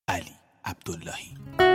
علی عبداللهی.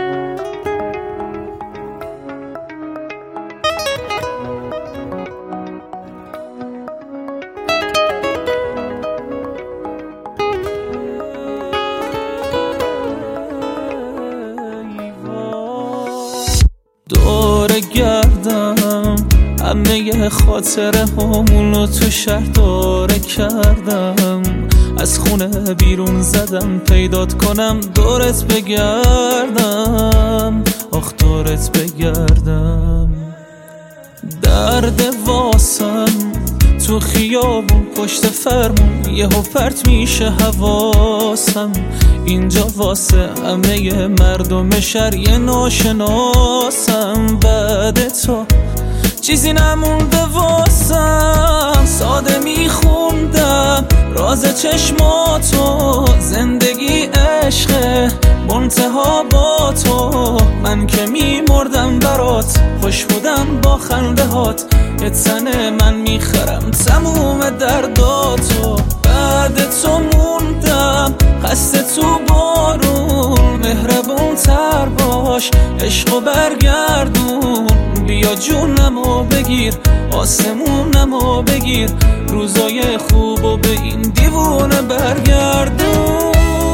دور گردم همه خاطره همونو تو شهر داره کردم، از خونه بیرون زدم پیدات کنم دورت بگردم، آخ دورت بگردم. درد واسم تو خیابون پشت فرمون یهو پرت میشه حواسم، اینجا واسه همه مردم شهر یه ناشناسم. بعد تو چیزی نمونده واسم، ساده میخوندم راز چشماتو، زندگی عشقه منتها با تو، من که میمردم برات، خوش بودم با خنده هات، یه تنه من میخرم تموم درداتو. بعد تو موندم خسته تو بارون، مهربون تر باش عشقو برگردون، بیا جونمو بگیر آسمونمو بگیر، روزای خوبو به این دیوونه برگردون.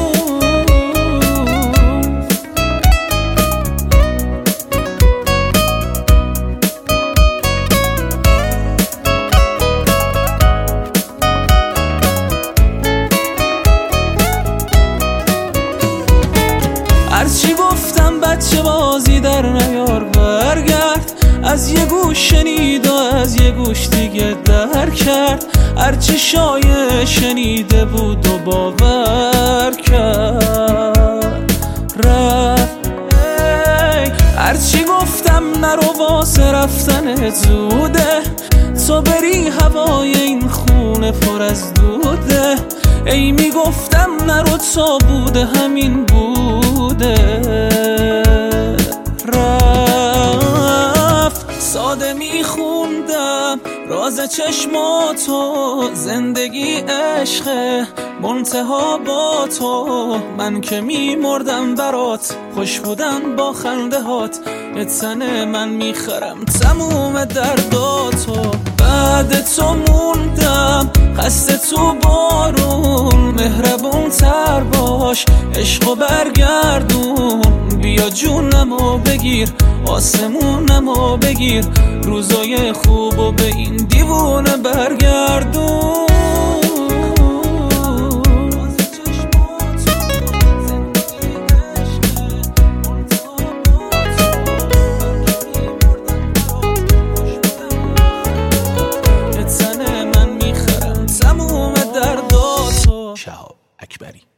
هرچی گفتم بچه بازی در نیار، برگرد از یه گوش شنید و از یه گوش دیگه در کرد، هرچی شایع شنیده بود و باور کرد رفت. هرچی گفتم نرو واسه رفتن زوده، تو بری هوای این خونه پر از دوده، ای میگفتم نرو تا بوده همین بوده. رفت ساده میخوندم راز چشماتو، زندگی عشقه منتها با تو، من که میمردم برات، خوش بودم با خنده هات، یه تنه من میخرم تموم درداتو. بعد تو موندم خسته تو بارون، مهربون تر باش عشقو برگردون، بیا جونمو بگیر آسمونمو بگیر، روزای خوبو به این دیوونه برگردون. شهاب اکبری.